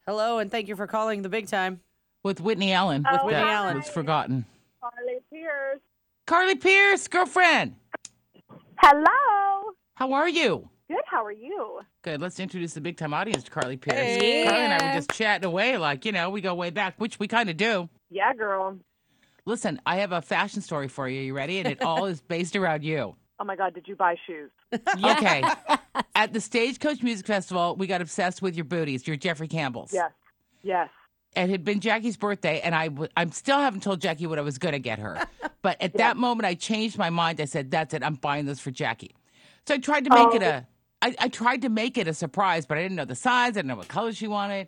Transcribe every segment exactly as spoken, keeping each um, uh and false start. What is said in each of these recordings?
Hello, and thank you for calling the big time. With Whitney Allen. With Oh, Whitney that Allen. was forgotten. Carly Pierce. Carly Pierce, girlfriend. Hello. How are you? Good. How are you? Good. Let's introduce the big time audience to Carly Pierce. Hey. Carly and I were just chatting away like, you know, we go way back, which we kind of do. Yeah, girl. Listen, I have a fashion story for you. You ready? And it all is based around you. Oh my God, did you buy shoes? Okay. At the Stagecoach Music Festival, we got obsessed with your booties, your Jeffrey Campbell's. Yes. Yes. It had been Jackie's birthday, and I w- I'm still haven't told Jackie what I was going to get her. But at that moment, I changed my mind. I said, that's it. I'm buying this for Jackie. So I tried to make Oh. it a, I, I tried to make it a surprise, but I didn't know the size. I didn't know what color she wanted.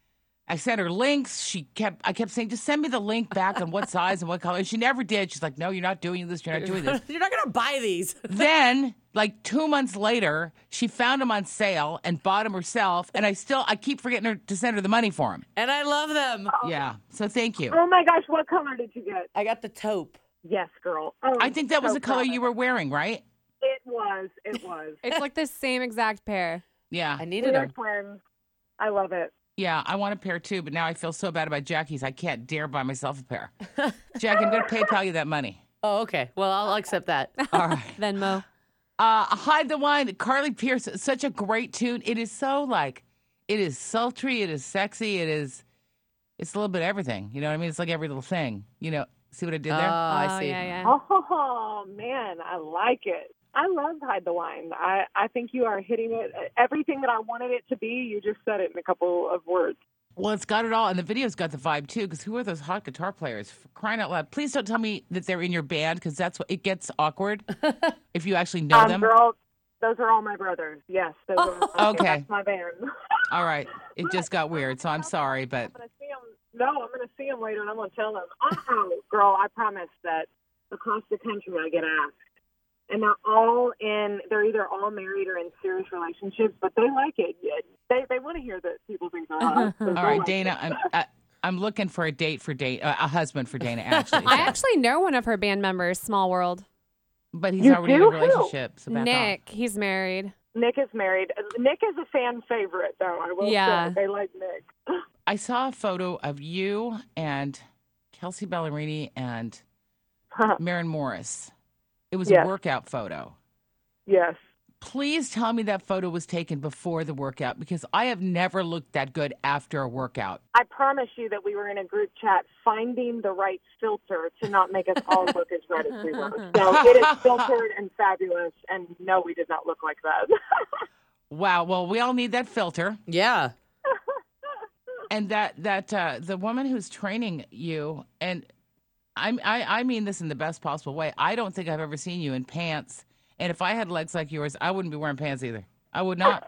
I sent her links. She kept, I kept saying, just send me the link back on what size and what color. And she never did. She's like, no, you're not doing this. You're not doing this. You're not going to buy these. Then, like two months later, she found them on sale and bought them herself. And I still, I keep forgetting her to send her the money for them. And I love them. Yeah. So thank you. Oh my gosh, what color did you get? I got the taupe. Yes, girl. Oh, I think that was so the color proud. you were wearing, right? It was. It was. It's like the same exact pair. Yeah. I needed We're them. twins. I love it. Yeah, I want a pair too, but now I feel so bad about Jackie's. I can't dare buy myself a pair. Jackie, I'm going to PayPal you that money. Oh, okay. Well, I'll accept that. All right. Venmo. Uh, Hide the Wine, Carly Pierce, such a great tune. It is so like, it is sultry, it is sexy, it is, it's a little bit of everything. You know what I mean? It's like every little thing. You know, see what I did Oh, there? I Oh, see. yeah, yeah. Oh man, I like it. I love Hide the Wine. I, I think you are hitting it. Everything that I wanted it to be, you just said it in a couple of words. Well, it's got it all, and the video's got the vibe too. Because who are those hot guitar players? For crying out loud! Please don't tell me that they're in your band, because that's what it gets awkward if you actually know um, them. Girl, those are all my brothers. Yes. Those are, Okay. That's my band. All right, it just got weird, so I'm sorry, but I'm gonna see them. No, I'm gonna see them later, and I'm gonna tell them. Oh, girl, I promise that across the country I get asked, and they're all in. They're either all married or in serious relationships, but they like it. They they want to hear that people think they're hot. So all they'll right, like Dana, it. I'm I, I'm looking for a date for Dana, uh, a husband for Dana, actually. I actually know one of her band members, Small World. But he's You already in do? a relationship. So back Nick. He's married. Nick is married. Nick is a fan favorite, though. I will Yeah. say they like Nick. off. I saw a photo of you and Kelsey Ballerini and Maren Morris. It was Yes. a workout photo. Yes. Please tell me that photo was taken before the workout, because I have never looked that good after a workout. I promise you that we were in a group chat finding the right filter to not make us all look as red as we were. So it is filtered and fabulous, and no, we did not look like that. Wow. Well, we all need that filter. Yeah. And that that uh, the woman who's training you, and I'm, I I mean this in the best possible way. I don't think I've ever seen you in pants. And if I had legs like yours, I wouldn't be wearing pants either. I would not.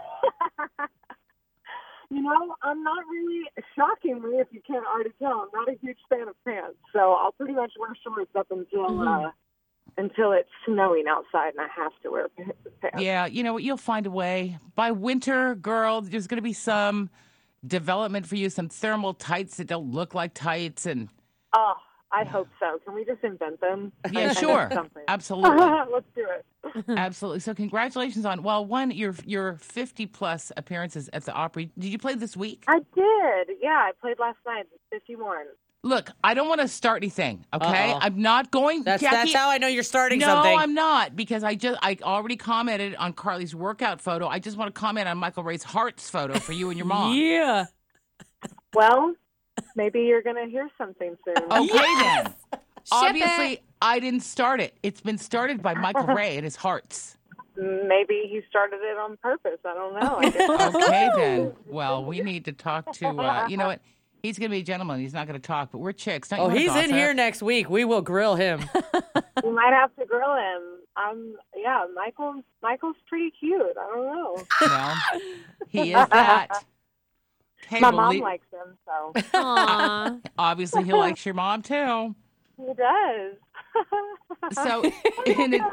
You know, I'm not really, shockingly, if you can't already tell, I'm not a huge fan of pants. So I'll pretty much wear shorts up until Mm-hmm. uh, until it's snowing outside and I have to wear p- pants. Yeah, you know what? You'll find a way. By winter, girl, there's going to be some development for you, some thermal tights that don't look like tights. And Oh, I hope so. Can we just invent them? I- I yeah, need sure. something. Absolutely. Let's do it. Absolutely. So congratulations on, well, one, your your fifty plus appearances at the Opry. Did you play this week? I did. Yeah, I played last night, fifty-one. Look, I don't want to start anything, okay? Uh-oh. I'm not going, That's Jackie. that's how I know you're starting no, something. I'm not, because I just I already commented on Carly's workout photo. I just want to comment on Michael Ray's hearts photo for you and your mom. Yeah. Well, maybe you're going to hear something soon. Okay then. Obviously, it. I didn't start it. It's been started by Michael Ray and his hearts. Maybe he started it on purpose. I don't know. I guess. Okay then. Well, we need to talk to. Uh, you know what? He's going to be a gentleman. He's not going to talk, but we're chicks. Don't you Oh, wanna he's in gossip? here next week. We will grill him. We might have to grill him. Um, yeah, Michael. Michael's pretty cute. I don't know. Well, he is that. Okay, My well, mom le- likes him, so Aw. obviously he likes your mom too. he does. So, in it,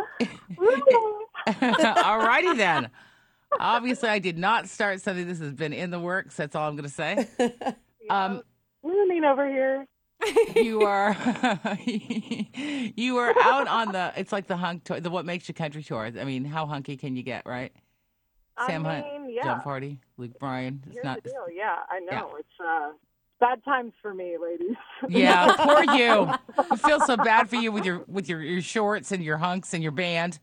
alrighty then. Obviously, I did not start something. This has been in the works. That's all I'm going to say. Um, Mooning over here. you are you are out on the. It's like the hunk tour, the What Makes You Country tour. I mean, how hunky can you get, right? Sam I Hunt. mean, yeah. Jump party, Luke Bryan. It's Here's not. the deal. Yeah, I know. Yeah. It's uh, bad times for me, ladies. Yeah, poor you. I feel so bad for you with your with your, your shorts and your hunks and your band.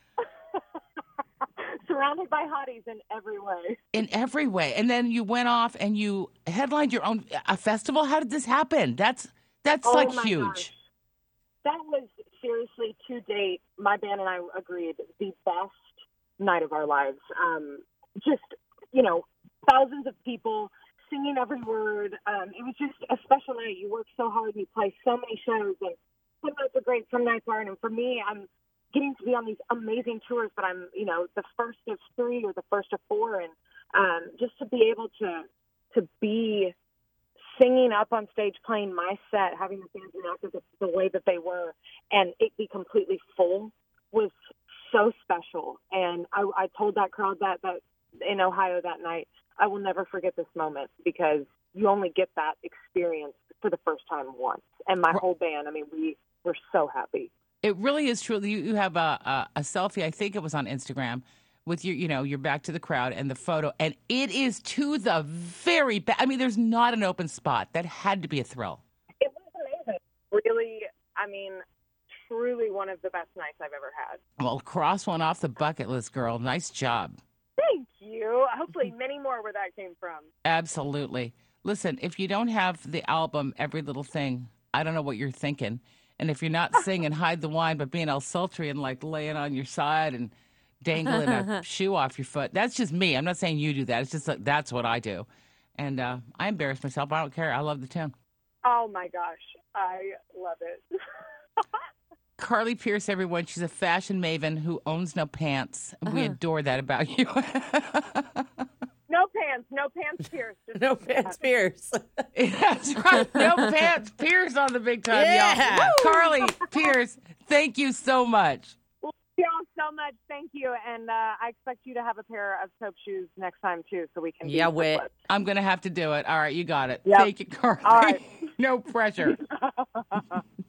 Surrounded by hotties in every way. In every way. And then you went off and you headlined your own a festival. How did this happen? That's that's Oh like my huge. gosh. That was seriously, to date, my band and I agreed, the best night of our lives. Um, just, you know, thousands of people singing every word. Um, it was just a special night. You work so hard, you play so many shows, and some nights are great, some nights aren't. And for me, I'm getting to be on these amazing tours, but I'm, you know, the first of three or the first of four, and um, just to be able to to be singing up on stage, playing my set, having the fans react the, the way that they were, and it be completely full was so special. And I, I told that crowd that, that in Ohio that night, I will never forget this moment, because you only get that experience for the first time once. And my whole band, I mean, we were so happy. It really is true. You, you have a, a a selfie, I think it was on Instagram, with your, you know, your back to the crowd and the photo, and it is to the very back. I mean, there's not an open spot. That had to be a thrill. It was amazing. Really, I mean, truly one of the best nights I've ever had. Well, cross one off the bucket list, girl. Nice job. Thank you. Hopefully many more where that came from. Absolutely. Listen, if you don't have the album Every Little Thing, I don't know what you're thinking. And if you're not singing Hide the Wine, but being all sultry and like laying on your side and dangling a shoe off your foot, that's just me. I'm not saying you do that. It's just like, that's what I do. And uh, I embarrass myself. I don't care. I love the tune. Oh, my gosh. I love it. Carly Pierce, everyone. She's a fashion maven who owns no pants. And we adore that about you. No pants. No pants, Pierce. Just No pants, Pierce. That's right. No pants. Pierce on the big time, Yeah. y'all. Carly Pierce, thank you so much. Thank you all so much. Thank you. And uh, I expect you to have a pair of soap shoes next time, too, so we can be Yeah, wait. triplets. I'm going to have to do it. All right, you got it. Yep. Thank you, Carly. All right. No pressure.